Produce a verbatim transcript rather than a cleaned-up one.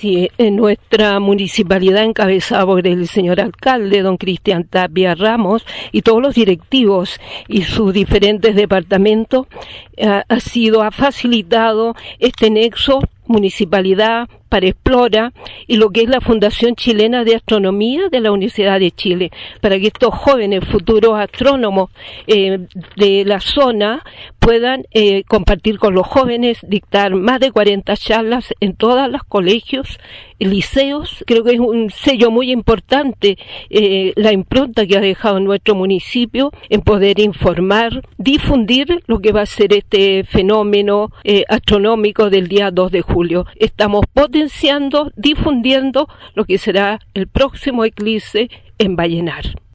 Sí, en nuestra municipalidad, encabezada por el señor alcalde, don Cristian Tapia Ramos, y todos los directivos y sus diferentes departamentos, eh, ha sido, ha facilitado este nexo municipalidad para Explora y lo que es la Fundación Chilena de Astronomía de la Universidad de Chile, para que estos jóvenes futuros astrónomos eh, de la zona puedan eh, compartir con los jóvenes, dictar más de cuarenta charlas en todos los colegios, liceos. Creo que es un sello muy importante eh, la impronta que ha dejado en nuestro municipio en poder informar, difundir lo que va a ser este fenómeno eh, astronómico del día dos de julio. Estamos potenciando, difundiendo lo que será el próximo eclipse en Vallenar.